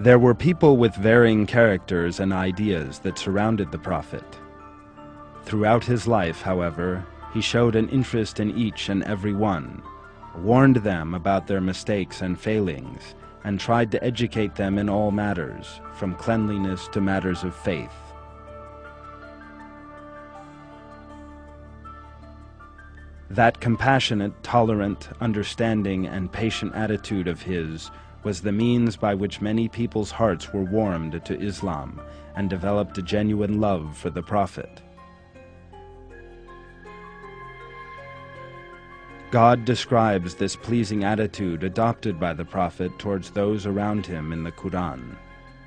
There were people with varying characters and ideas that surrounded the Prophet. Throughout his life, however, he showed an interest in each and every one, warned them about their mistakes and failings, and tried to educate them in all matters, from cleanliness to matters of faith. That compassionate, tolerant, understanding, and patient attitude of his was the means by which many people's hearts were warmed to Islam and developed a genuine love for the Prophet. God describes this pleasing attitude adopted by the Prophet towards those around him in the Quran.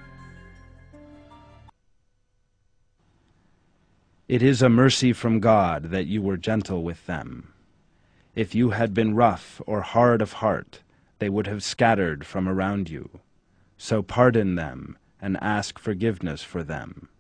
It is a mercy from God that you were gentle with them. If you had been rough or hard of heart, they would have scattered from around you. So pardon them and ask forgiveness for them.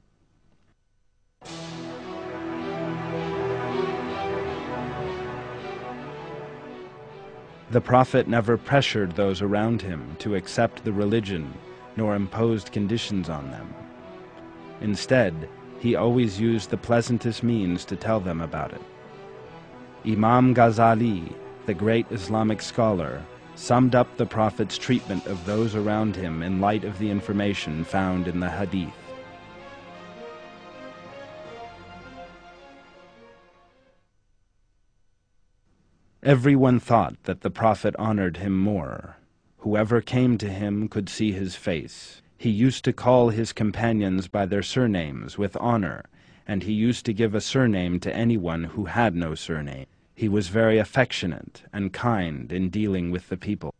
The Prophet never pressured those around him to accept the religion, nor imposed conditions on them. Instead, he always used the pleasantest means to tell them about it. Imam Ghazali, the great Islamic scholar, summed up the Prophet's treatment of those around him in light of the information found in the Hadith. Everyone thought that the Prophet honored him more. Whoever came to him could see his face. He used to call his companions by their surnames with honor, and he used to give a surname to anyone who had no surname. He was very affectionate and kind in dealing with the people.